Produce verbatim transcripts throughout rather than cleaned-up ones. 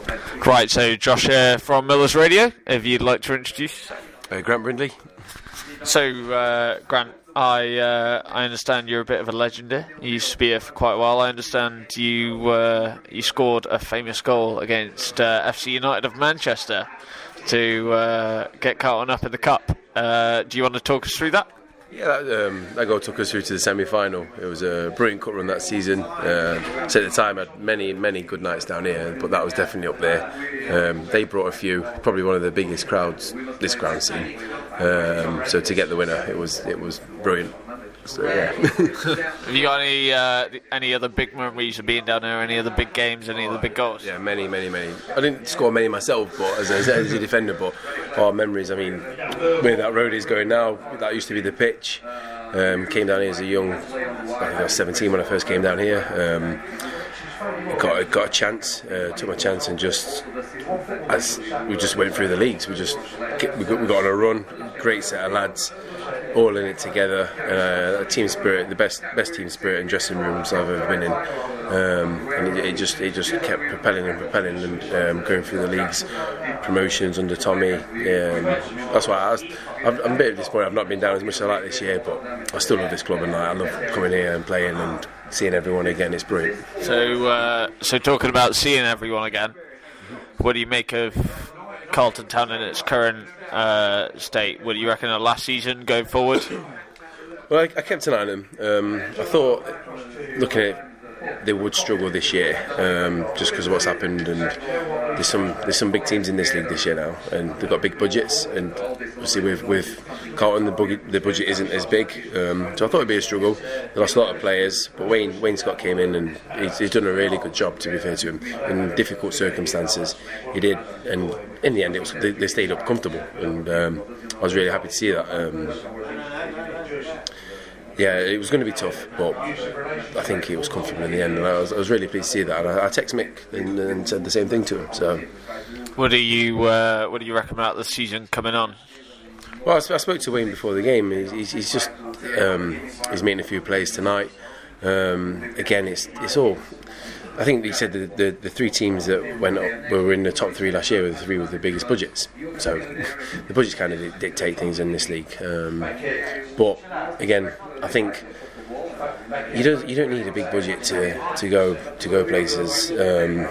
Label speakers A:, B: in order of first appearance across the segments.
A: Right, so Josh here from Millers Radio, if you'd like to introduce
B: uh, Grant Brindley.
A: So, uh, Grant, I uh, I understand you're a bit of a legend here. You used to be here for quite a while. I understand you uh, you scored a famous goal against uh, F C United of Manchester to uh, get Carlton up in the cup. Uh, do you want to talk us through that?
B: Yeah, that, um, that goal took us through to the semi-final. It was a brilliant cup run that season. Uh, so at the time, I had many, many good nights down here, but that was definitely up there. Um, they brought a few, probably one of the biggest crowds this ground seen. Um, so to get the winner, it was it was brilliant. So, yeah.
A: Have you got any uh, any other big memories of being down there? Any other big games? Any other big goals?
B: Yeah, many, many, many. I didn't score many myself, but as a, as a defender, but our memories. I mean, where that road is going now, that used to be the pitch. Um, came down here as a young. I think I was seventeen when I first came down here. Um, got got a chance, uh, took my chance, and just as we just went through the leagues, we just we got, we got on a run. Great set of lads, all in it together. Uh, team spirit, the best best team spirit in dressing rooms I've ever been in. Um, and it, it just it just kept propelling and propelling and um, going through the leagues, promotions under Tommy. Um, that's why I was, I'm a bit disappointed I've not been down as much as I like this year, but I still love this club and I love coming here and playing and seeing everyone again. It's brilliant.
A: So, uh, so talking about seeing everyone again, what do you make of Carlton Town in its current uh, state? What do you reckon of last season going forward?
B: Well, I, I kept an eye on them. Um, I thought, looking at it, they would struggle this year, um, just because of what's happened, and there's some there's some big teams in this league this year now, and they've got big budgets, and obviously with with Carlton the budget, the budget isn't as big, um, so I thought it'd be a struggle. They lost a lot of players, but Wayne Wayne Scott came in and he's, he's done a really good job, to be fair to him, in difficult circumstances. He did, and in the end, it was they, they stayed up comfortable, and um, I was really happy to see that. Um, Yeah, it was going to be tough, but I think it was comfortable in the end, and I was, I was really pleased to see that. And I, I texted Mick and, and said the same thing to him. So,
A: what do you uh, what do you reckon about the season coming on?
B: Well, I, I spoke to Wayne before the game. He's, he's just um, he's meeting a few players tonight. Um, again, it's it's all. I think he said the, the, the three teams that went up were in the top three last year were the three with the biggest budgets. So the budgets kind of dictate things in this league. Um, but again, I think you don't you don't need a big budget to, to go to go places. Um,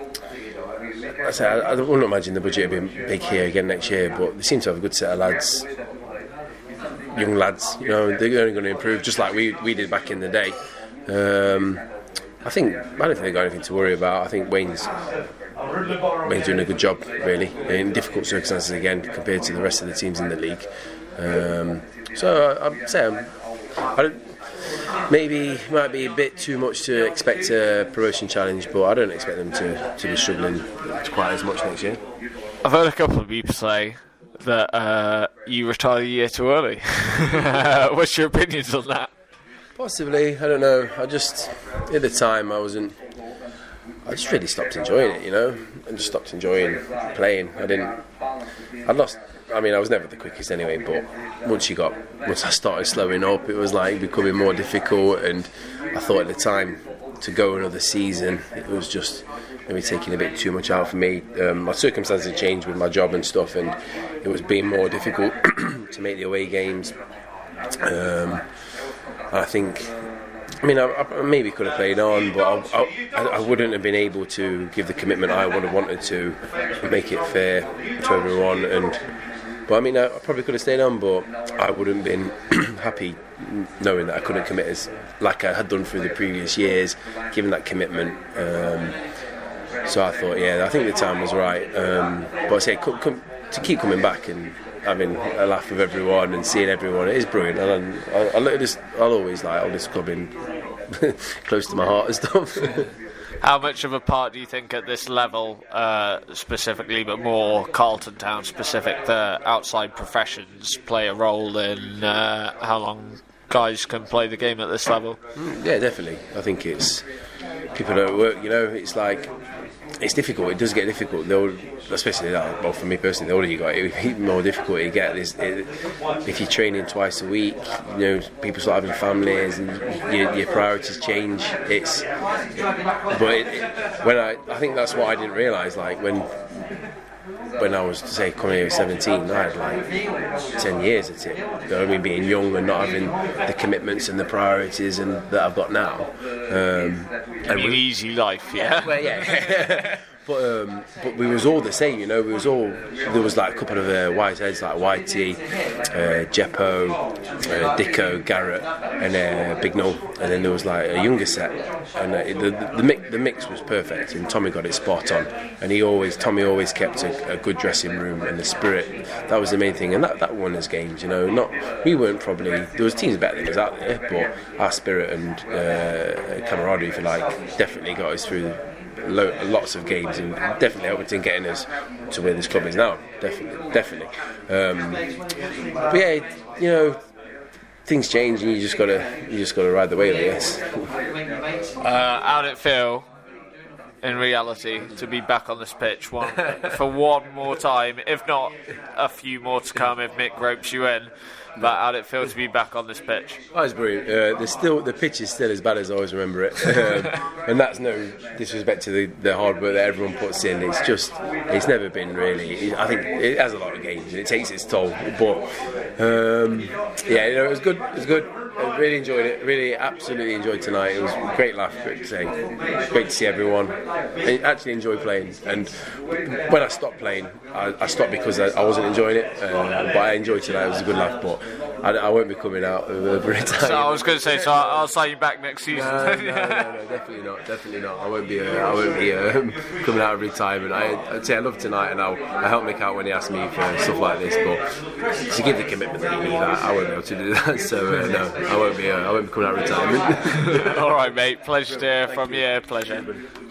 B: I, say, I, I wouldn't imagine the budget will be big here again next year, but they seem to have a good set of lads, young lads. You know, they're only going to improve, just like we we did back in the day. Um, I think I don't think they've got anything to worry about. I think Wayne's Wayne's doing a good job, really, in difficult circumstances again compared to the rest of the teams in the league. Um, so I'd say I'm, I don't, maybe it might be a bit too much to expect a promotion challenge, but I don't expect them to, to be struggling quite as much next year.
A: I've heard a couple of people say that uh, you retire a year too early. What's your opinions on that?
B: Possibly, I don't know. I just, at the time, I wasn't. I just really stopped enjoying it, you know. I just stopped enjoying playing. I didn't. I lost. I mean, I was never the quickest anyway. But once you got, once I started slowing up, it was like becoming more difficult. And I thought at the time to go another season, it was just maybe taking a bit too much out for me. Um, my circumstances had changed with my job and stuff, and it was being more difficult to make the away games. Um, I think, I mean, I, I maybe could have played on, but I, I, I wouldn't have been able to give the commitment I would have wanted to, make it fair to everyone. And but I mean, I, I probably could have stayed on, but I wouldn't have been happy knowing that I couldn't commit as like I had done through the previous years, given that commitment. Um, so I thought, yeah, I think the time was right. Um, but I say, co- com- to keep coming back and having a laugh with everyone and seeing everyone, it is brilliant. And I, I, I just, I'll always like all this club in close to my heart and stuff.
A: How much of a part do you think at this level, uh, specifically, but more Carlton Town specific, the outside professions play a role in uh, how long guys can play the game at this level?
B: Yeah, definitely. I think it's people don't work. You know, it's like it's difficult. It does get difficult. The older, especially that. Well, for me personally, the older you got, it even more difficult you get. Is it, if you're training twice a week, you know, people start having families, and your, your priorities change. It's, but it, it, when I, I think that's what I didn't realise. Like when. When I was, say, coming here at seventeen, I had like ten years at it. You know what I mean? Being young and not having the commitments and the priorities and that I've got now. Um,
A: I mean, easy life, yeah.
B: Well, yeah. But um, but we was all the same, you know. We was all there was like a couple of uh, white heads like Whitey, uh, Jeppo, uh, Dicko, Garrett, and uh, Big Null, and then there was like a younger set, and uh, the, the the mix the mix was perfect, and Tommy got it spot on, and he always Tommy always kept a, a good dressing room and the spirit. That was the main thing, and that, that won us games, you know. Not we weren't probably there was teams better than us out there, but our spirit and uh, camaraderie, if you like, definitely got us through. Lo- lots of games and definitely helped in getting us to where this club is now. Definitely, definitely. Um, but yeah, you know, things change and you just gotta, you just gotta ride the wave, I guess.
A: Uh, how'd it feel, in reality, to be back on this pitch one for one more time, if not a few more to come if Mick ropes you in? But how'd it feel to be back on this pitch?
B: Oh, it's brilliant. Uh, there's still the pitch is still as bad as I always remember it, um, and that's no disrespect to the, the hard work that everyone puts in. It's just it's never been really. I think it has a lot of games and it takes its toll. But um, yeah, you know, it was good. It was good. I really enjoyed it. Really, absolutely enjoyed tonight. It was a great laugh. Great to say. Great to see everyone. I actually enjoy playing. And when I stopped playing, I, I stopped because I, I wasn't enjoying it. Uh, but I enjoyed tonight. It was a good laugh. But I, I won't be coming out for a time.
A: So I was going to say, so I'll, I'll sign you back next season.
B: No, no, no, no, definitely not, definitely not. I won't be, uh, I won't be um, coming out every time. And I, I'd say I love tonight, and I'll, I help Mick out when he asks me for stuff like this. But to give the commitment that he needs, I, I won't be able to do that. So uh, no, I won't be, uh, I won't be coming out of retirement.
A: All right, mate. Pleasure to hear from you. Pleasure.